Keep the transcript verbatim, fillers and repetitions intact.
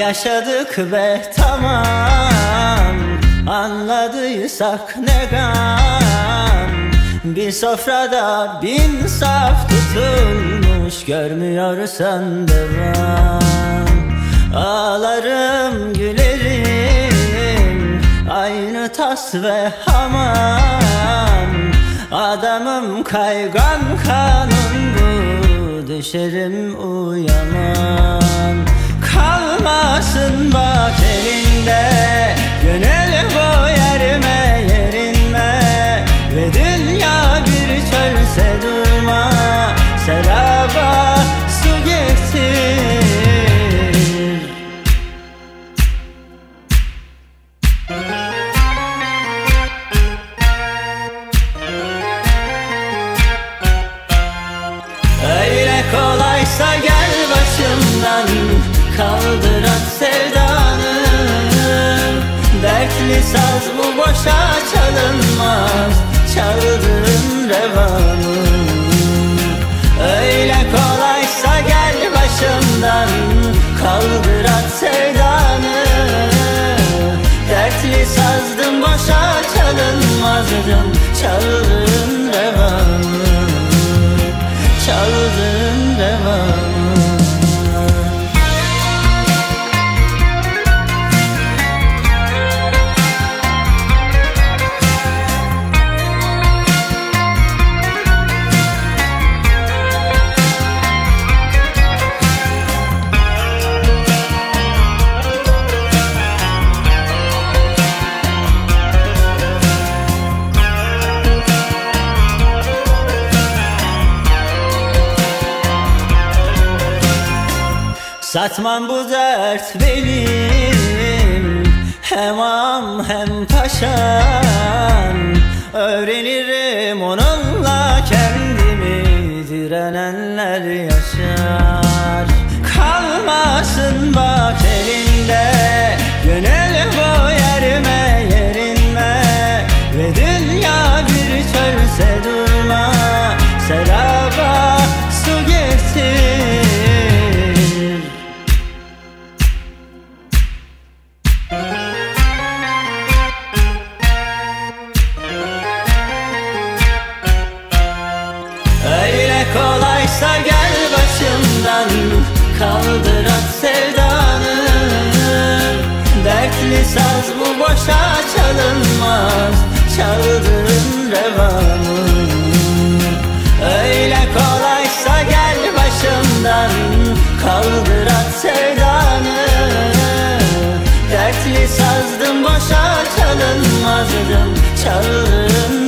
Yaşadık ve tamam, anladıysak ne gam. Bir sofrada bin saf tutulmuş, görmüyorsan devam. Ağlarım gülerim, aynı tas ve hamam. Adamım kaygan kanun bu, düşerim uyanam. Kalmasın bak elinde, gönül bu yerime yerinme. Ve dünya bir çölse durma, seraba su getir. Öyle kolaysa gel başımdan, kaldır at sevdanı. Dertli saz bu boşa çalınmaz, çaldığın revanı. Öyle kolaysa gel başımdan, kaldır at sevdanı. Dertli sazdım boşa çalınmazdım, çaldığın revanı, çaldığın revanı. Satmam bu dert benim, hem am hem paşam. Öğrenirim onunla kendimi, direnenler yaşar. Kalmasın bak elinde, gönül bu yerime yerinme. Ve dünya bir çölse durma, seraba su getir. Öyle kolaysa gel başımdan, kaldır at sevdanı. Dertli saz bu boşa çalınmaz, çaldığın revanı. Öyle kolaysa gel başımdan, kaldır at sevdanı. Dertli sazdım boşa çalınmazdım, çaldığın